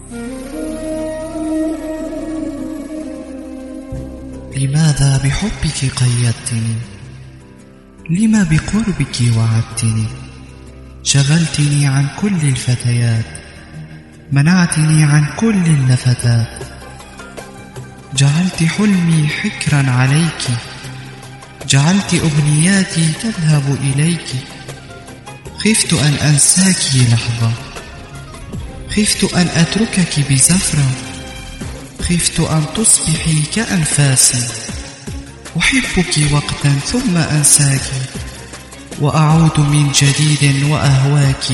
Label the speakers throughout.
Speaker 1: لماذا بحبك قيدتني؟ لما بقربك وعدتني؟ شغلتني عن كل الفتيات، منعتني عن كل اللفتات، جعلت حلمي حكرا عليك، جعلت أمنياتي تذهب إليك. خفت أن أنساك لحظة، خفت أن أتركك بزفرة، خفت أن تصبحي كأنفاسي، أحبك وقتا ثم أنساك، وأعود من جديد وأهواك.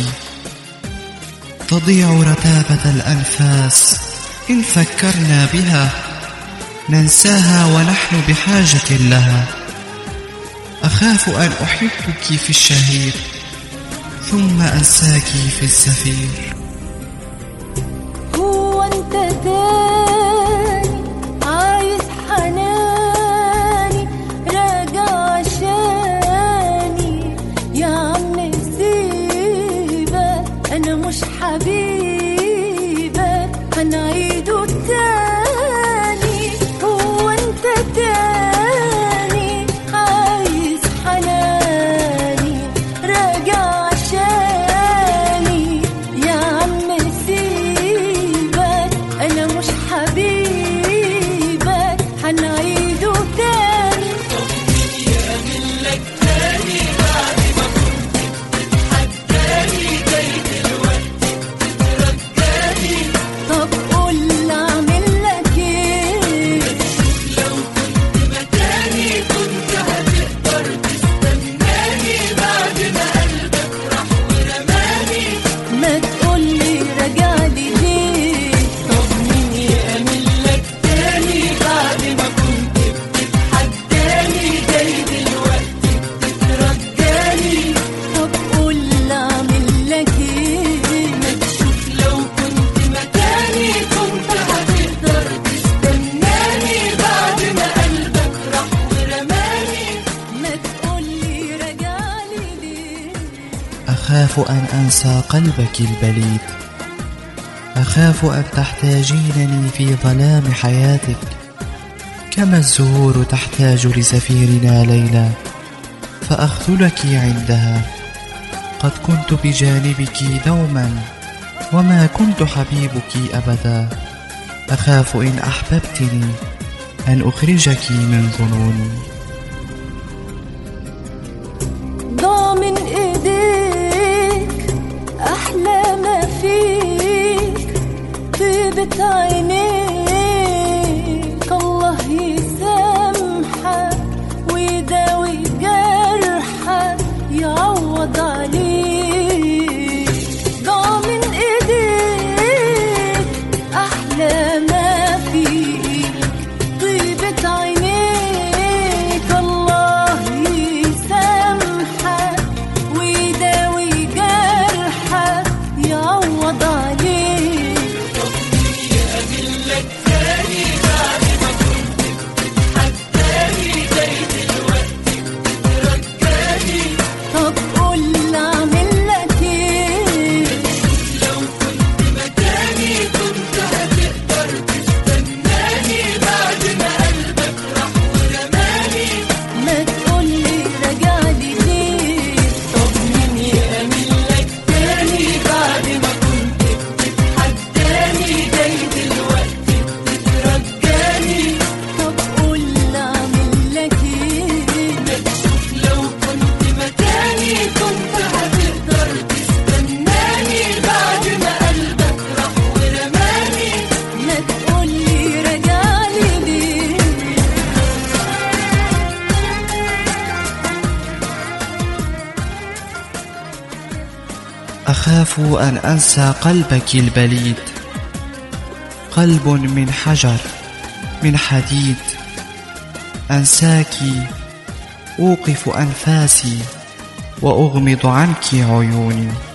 Speaker 1: تضيع رتابة الأنفاس إن فكرنا بها، ننساها ونحن بحاجة لها. أخاف أن أحبك في الشهير ثم أنساك في الزفير.
Speaker 2: هو أنت تاني عايز حناني، راجع عشاني يا عم سيبك، أنا مش حبيبك، هنعيده تاني. هو أنت تاني عايز حناني، راجع عشاني يا عم سيبك، أنا مش حبيبك، هنعيده تاني.
Speaker 3: طمني أملك تاني بعد ما كنت بتتحداني، جاي دلوقتي بتترجاني.
Speaker 2: طب قول أعمل لك إيه؟
Speaker 3: لو كنت مكاني كنت هتقدر تستناني، بعد ما قلبك راح ورماني.
Speaker 2: ما تقولي رجعلي ليه؟
Speaker 3: طمني أملك تاني بعد ما كنت بتتحداني، جاي دلوقتي بتترجاني.
Speaker 2: طب قول أعمل لك إيه؟
Speaker 3: ما تشوف لو كنت مكاني كنت هتقدر تستناني، بعد ما قلبك راح ورماني.
Speaker 2: ما تقولي رجعلي ليه؟
Speaker 1: أخاف أن أنسى قلبك البليد، أخاف أن تحتاجينني في ظلام حياتك، كما الزهور تحتاج لزفيرنا ليلى، فأخذلك عندها. قد كنت بجانبك دوما وما كنت حبيبك أبدا، أخاف إن أحببتني أن أخرجك من ظنوني.
Speaker 2: ضاع من ايديك احلى ما فيك، طيبة عينيك الله يسامحك ويداوي جرحك يعوض عليك. ضاع من ايديك احلى ما فيك، طيبة عينيك الله يسامحك ويداوي جرحك يعوض عليك.
Speaker 3: طمني أملك تاني بعد ما كنت بتتحداني، جاي دلوقتي بتترجاني.
Speaker 2: طب قول أعمل لك إيه؟
Speaker 3: لو كنت مكاني كنت هتقدر تستناني، بعد ما قلبك راح ورماني.
Speaker 2: ما تقولي رجعلي ليه؟
Speaker 3: طمني أملك تاني بعد ما كنت بتتحداني، جاي دلوقتي بتترجاني.
Speaker 2: طب قول أعمل لك إيه؟
Speaker 3: ما تشوف لو كنت مكاني كنت هتقدر تستناني، بعد ما قلبك راح ورماني.
Speaker 2: ما تقولي رجعلي ليه؟
Speaker 1: أخاف أن أنسى قلبك البليد، قلب من حجر من حديد، أنساك أوقف أنفاسي وأغمض عنك عيوني.